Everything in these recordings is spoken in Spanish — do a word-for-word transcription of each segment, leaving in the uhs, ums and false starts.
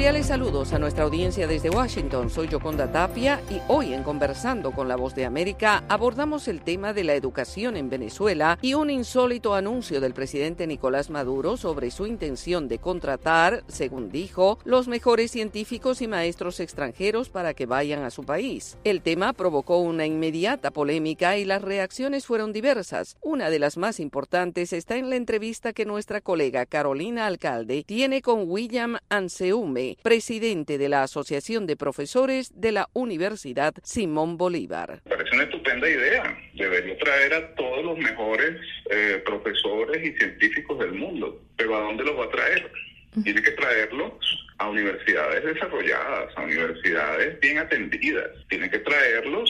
Cordiales saludos a nuestra audiencia desde Washington. Soy Yoconda Tapia y hoy en Conversando con la Voz de América abordamos el tema de la educación en Venezuela y un insólito anuncio del presidente Nicolás Maduro sobre su intención de contratar, según dijo, los mejores científicos y maestros extranjeros para que vayan a su país. El tema provocó una inmediata polémica y las reacciones fueron diversas. Una de las más importantes está en la entrevista que nuestra colega Carolina Alcalde tiene con William Anseume, presidente de la Asociación de Profesores de la Universidad Simón Bolívar. Me parece una estupenda idea. Debería traer a todos los mejores eh, profesores y científicos del mundo. Pero ¿a dónde los va a traer? Tiene que traerlos a universidades desarrolladas, a universidades bien atendidas. Tiene que traerlos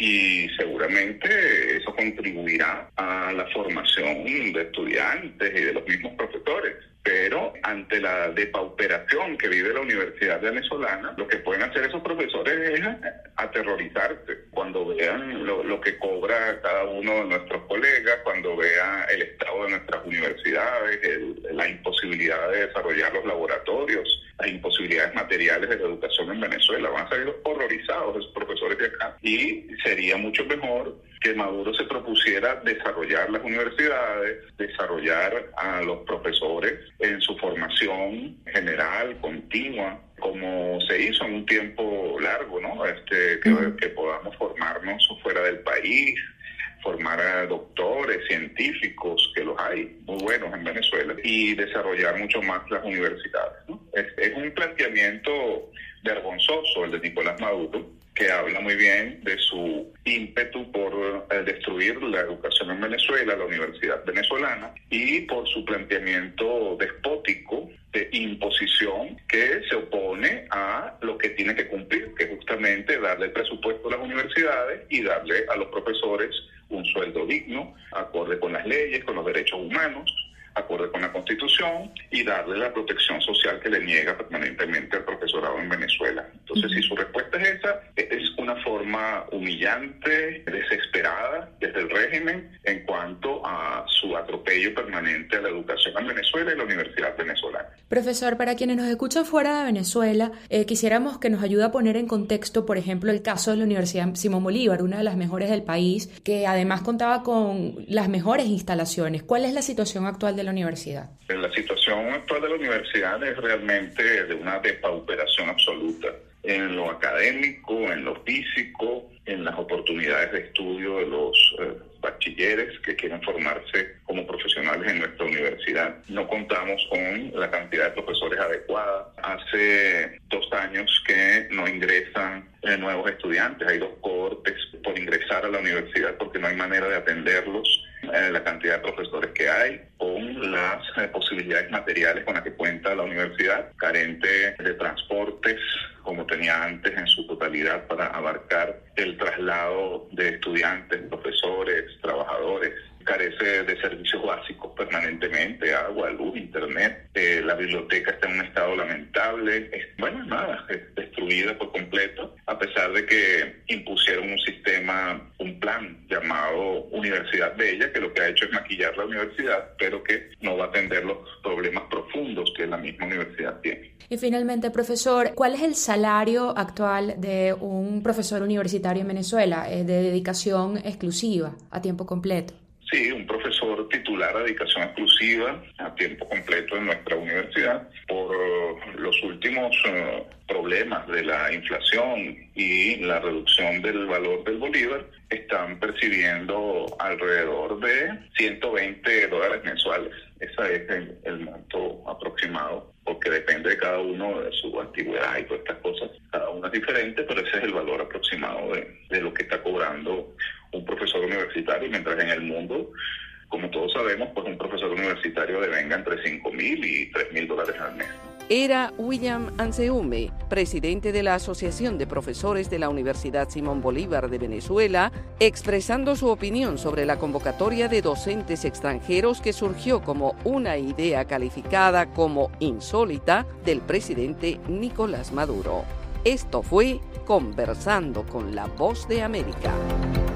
y seguramente eso contribuirá a la formación de estudiantes y de los mismos profesores. Pero ante la depauperación que vive la universidad venezolana, lo que pueden hacer esos profesores es aterrorizarse cuando vean lo, lo que cobra cada uno de nuestros colegas, cuando vean el estado de nuestras universidades, el, la imposibilidad de desarrollar los laboratorios, las imposibilidades materiales de la educación en Venezuela. Van a salir horrorizados esos profesores de acá y sería mucho mejor que Maduro se propusiera desarrollar las universidades, desarrollar a los profesores en su formación general, continua, como se hizo en un tiempo largo, ¿no? Este, que, uh-huh. que podamos formarnos fuera del país, formar a doctores, científicos, que los hay muy buenos en Venezuela, y desarrollar mucho más las universidades, ¿no? Es, es un planteamiento vergonzoso el de Nicolás Maduro, que habla muy bien de su ímpetu por eh, destruir la educación en Venezuela, la universidad venezolana, y por su planteamiento despótico de imposición que se opone a lo que tiene que cumplir, que es justamente darle el presupuesto a las universidades y darle a los profesores un sueldo digno, acorde con las leyes, con los derechos humanos, acorde con la Constitución, y darle la protección social que le niega permanentemente al profesorado en Venezuela. Entonces, uh-huh. si su respuesta es esa, es una forma humillante, desesperada desde el régimen en cuanto a su atropello permanente a la educación en Venezuela y la universidad venezolana. Profesor, para quienes nos escuchan fuera de Venezuela, eh, quisiéramos que nos ayude a poner en contexto, por ejemplo, el caso de la Universidad Simón Bolívar, una de las mejores del país, que además contaba con las mejores instalaciones. ¿Cuál es la situación actual de la universidad? La situación actual de la universidad es realmente de una depauperación absoluta en lo académico, en lo físico, en las oportunidades de estudio de los eh, bachilleres que quieren formarse como profesionales en nuestra universidad. No contamos con la cantidad de profesores adecuada. Hace dos años que no ingresan eh, nuevos estudiantes. Hay dos cohortes por ingresar a la universidad porque no hay manera de atenderlos. Eh, la cantidad de profesores que hay, con las eh, posibilidades materiales con las que cuenta la universidad, carente de transportes como tenía antes en su totalidad para abarcar el traslado de estudiantes, profesores, trabajadores. Carece de servicios básicos permanentemente, agua, luz, internet. Eh, la biblioteca está en un estado lamentable. Es, bueno, nada, es destruida por completo, a pesar de que impusieron un sistema, un plan llamado Universidad Bella, que lo que ha hecho es maquillar la universidad, pero que no va a atender los problemas profundos que la misma universidad tiene. Y finalmente, profesor, ¿cuál es el salario actual de un profesor universitario en Venezuela, eh, de dedicación exclusiva, a tiempo completo? Sí, un profesor titular a dedicación exclusiva a tiempo completo en nuestra universidad, por los últimos uh, problemas de la inflación y la reducción del valor del bolívar, están percibiendo alrededor de ciento veinte dólares mensuales. Ese es el, el monto aproximado, porque depende de cada uno de su antigüedad y todas estas cosas. Cada uno es diferente, pero ese es el valor aproximado de, de lo que está cobrando un profesor universitario, mientras en el mundo, como todos sabemos, pues un profesor universitario devenga entre cinco mil y tres mil dólares al mes. Era William Anseume, presidente de la Asociación de Profesores de la Universidad Simón Bolívar de Venezuela, expresando su opinión sobre la convocatoria de docentes extranjeros que surgió como una idea calificada como insólita del presidente Nicolás Maduro. Esto fue Conversando con la Voz de América.